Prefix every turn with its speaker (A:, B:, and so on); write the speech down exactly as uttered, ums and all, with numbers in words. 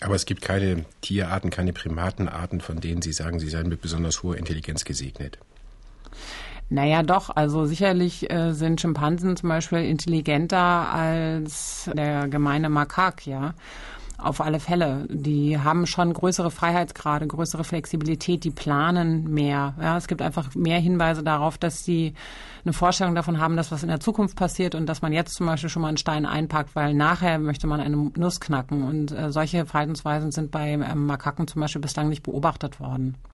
A: Aber es gibt keine Tierarten, keine Primatenarten, von denen Sie sagen, sie seien mit besonders hoher Intelligenz gesegnet.
B: Naja, doch. Also sicherlich äh, sind Schimpansen zum Beispiel intelligenter als der gemeine Makak, ja. Auf alle Fälle. Die haben schon größere Freiheitsgrade, größere Flexibilität, die planen mehr. Ja, es gibt einfach mehr Hinweise darauf, dass sie eine Vorstellung davon haben, dass was in der Zukunft passiert und dass man jetzt zum Beispiel schon mal einen Stein einpackt, weil nachher möchte man eine Nuss knacken. Und äh, solche Verhaltensweisen sind bei ähm, Makaken zum Beispiel bislang nicht beobachtet worden.